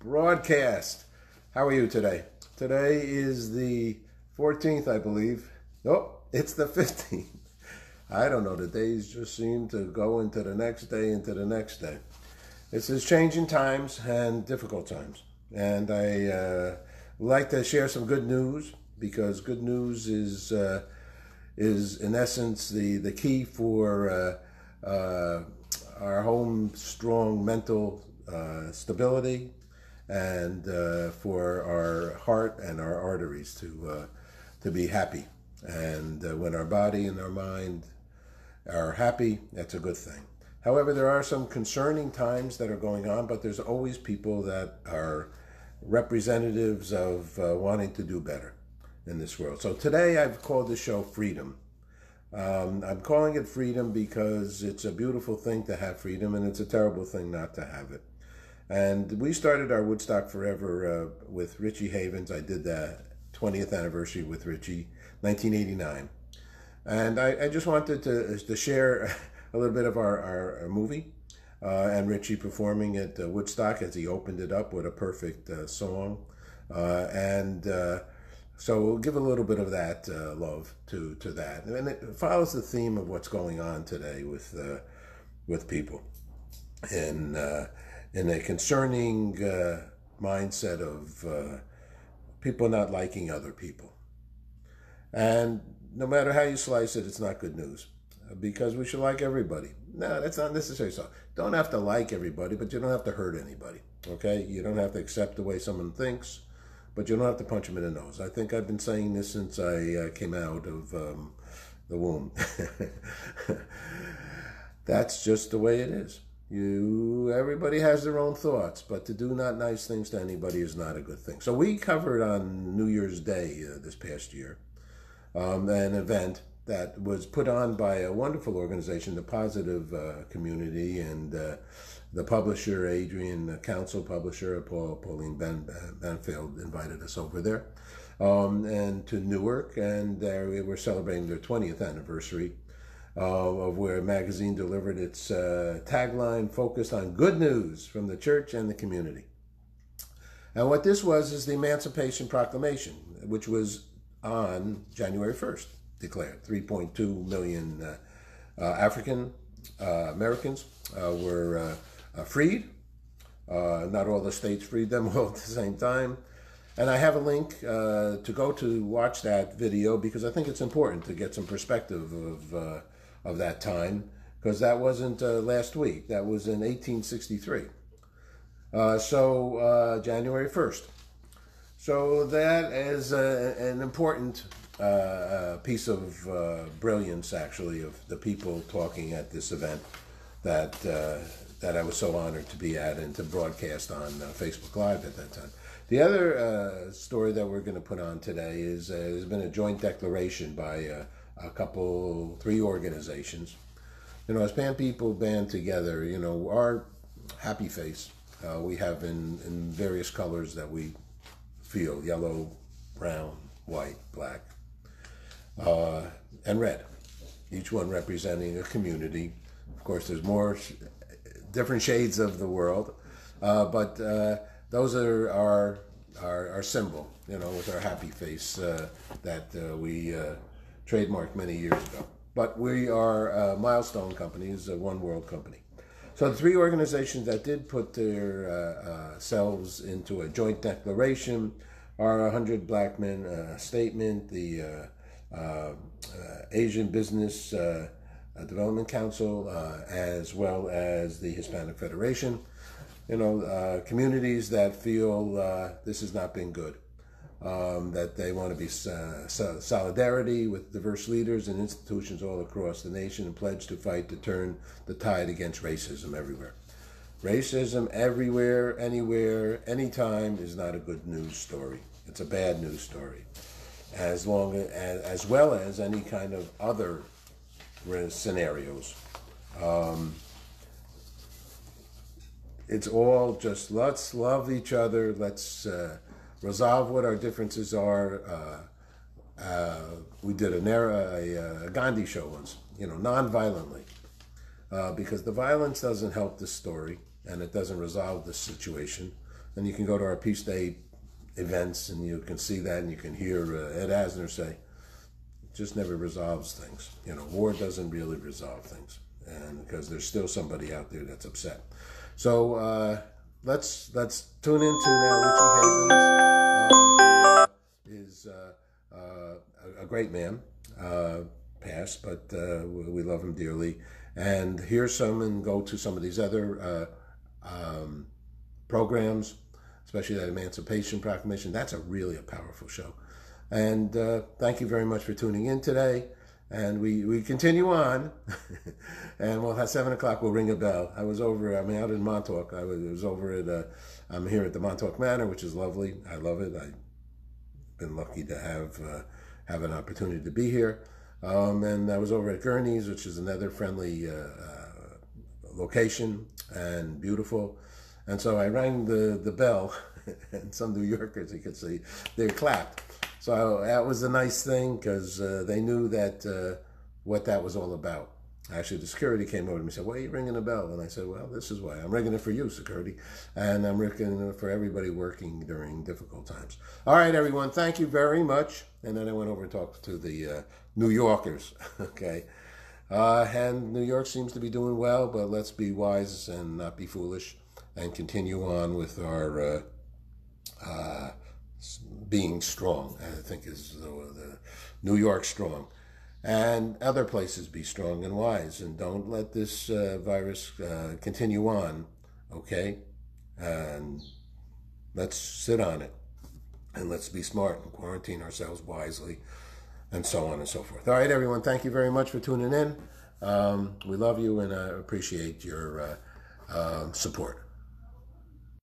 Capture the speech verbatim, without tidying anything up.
broadcast. How are you today? Today is the fourteenth, I believe. Nope, it's the fifteenth. I don't know, the days just seem to go into the next day, into the next day. This is changing times and difficult times. And I uh, like to share some good news, because good news is, uh, is in essence, the, the key for uh, uh, our home strong mental uh, stability, and uh, for our heart and our arteries to uh, to be happy. And uh, when our body and our mind are happy, that's a good thing. However, there are some concerning times that are going on, but there's always people that are representatives of uh, wanting to do better in this world. So today I've called the show Freedom. Um, I'm calling it Freedom because it's a beautiful thing to have freedom, and it's a terrible thing not to have it. And we started our Woodstock Forever uh, with Richie Havens. I did the twentieth anniversary with Richie, nineteen eighty-nine. And I, I just wanted to, to share a little bit of our, our, our movie uh, and Richie performing at uh, Woodstock as he opened it up with a perfect uh, song. Uh, and uh, so we'll give a little bit of that uh, love to, to that. And it follows the theme of what's going on today with, uh, with people. And uh, in a concerning uh, mindset of uh, people not liking other people. And no matter how you slice it, it's not good news, because we should like everybody. No, that's not necessarily so. Don't have to like everybody, but you don't have to hurt anybody, okay? You don't have to accept the way someone thinks, but you don't have to punch them in the nose. I think I've been saying this since I uh, came out of um, the womb. That's just the way it is. You, everybody has their own thoughts, but to do not nice things to anybody is not a good thing. So we covered on New Year's Day uh, this past year um, an event that was put on by a wonderful organization, the Positive uh, Community, and uh, the publisher, Adrian, the council publisher, Paul, Pauline ben, Banfield, invited us over there um, and to Newark, and uh, we were celebrating their twentieth anniversary. Uh, of where a magazine delivered its uh, tagline focused on good news from the church and the community. And what this was is the Emancipation Proclamation, which was on January first declared. three point two million uh, uh, African uh, Americans uh, were uh, uh, freed. Uh, not all the states freed them all at the same time. And I have a link uh, to go to watch that video, because I think it's important to get some perspective of uh, of that time, because that wasn't uh, last week. That was in eighteen sixty-three. Uh, so uh, January first. So that is a, an important uh, piece of uh, brilliance, actually, of the people talking at this event that uh, that I was so honored to be at and to broadcast on uh, Facebook Live at that time. The other uh, story that we're going to put on today is uh, there's been a joint declaration by uh, a couple, three organizations. You know, as Pan people band together, you know, our happy face uh, we have in, in various colors that we feel: yellow, brown, white, black, uh, and red. Each one representing a community. Of course, there's more sh different shades of the world, uh, but uh, those are our, our our symbol, you know, with our happy face uh, that uh, we uh, trademarked many years ago. But we are uh, Milestone Companies, a One World company. So the three organizations that did put their uh, uh, selves into a joint declaration are one hundred Black Men uh, Statement, the uh, uh, uh, Asian Business uh, Development Council, uh, as well as the Hispanic Federation. You know, uh, communities that feel uh, this has not been good, um, that they want to be uh, so solidarity with diverse leaders and institutions all across the nation, and pledge to fight to turn the tide against racism everywhere. Racism everywhere, anywhere, anytime is not a good news story. It's a bad news story, as long as, as well as any kind of other scenarios. Um, It's all just, let's love each other, let's uh, resolve what our differences are. Uh, uh, we did an era, a, a Gandhi show once, you know, non-violently, uh, because the violence doesn't help this story, and it doesn't resolve the situation. And you can go to our Peace Day events, and you can see that, and you can hear uh, Ed Asner say, it just never resolves things. You know, war doesn't really resolve things, and because there's still somebody out there that's upset. So uh, let's let's tune into now Richie Havens. Uh, is uh, uh, a great man, uh, passed, but uh, we love him dearly. And hear some and go to some of these other uh, um, programs, especially that Emancipation Proclamation. That's a really a powerful show. And uh, thank you very much for tuning in today. And we, we continue on. And we'll have seven o'clock, we'll ring a bell. I was over, I'm out in Montauk. I was, was over at, uh, I'm here at the Montauk Manor, which is lovely. I love it. I've been lucky to have, uh, have an opportunity to be here. Um, and I was over at Gurney's, which is another friendly uh, uh, location and beautiful. And so I rang the, the bell, and some New Yorkers, you could see, they clapped. So that was a nice thing, because uh, they knew that uh, what that was all about. Actually, the security came over to me and said, why are you ringing the bell? And I said, well, this is why. I'm ringing it for you, security. And I'm ringing it for everybody working during difficult times. All right, everyone, thank you very much. And then I went over and talked to the uh, New Yorkers, okay? Uh, and New York seems to be doing well, but let's be wise and not be foolish and continue on with our uh, uh, being strong, I think is the, the New York strong. And other places be strong and wise, and don't let this uh, virus uh, continue on, okay? And let's sit on it, and let's be smart and quarantine ourselves wisely, and so on and so forth. All right, everyone, thank you very much for tuning in. Um, we love you, and I appreciate your uh, uh, support.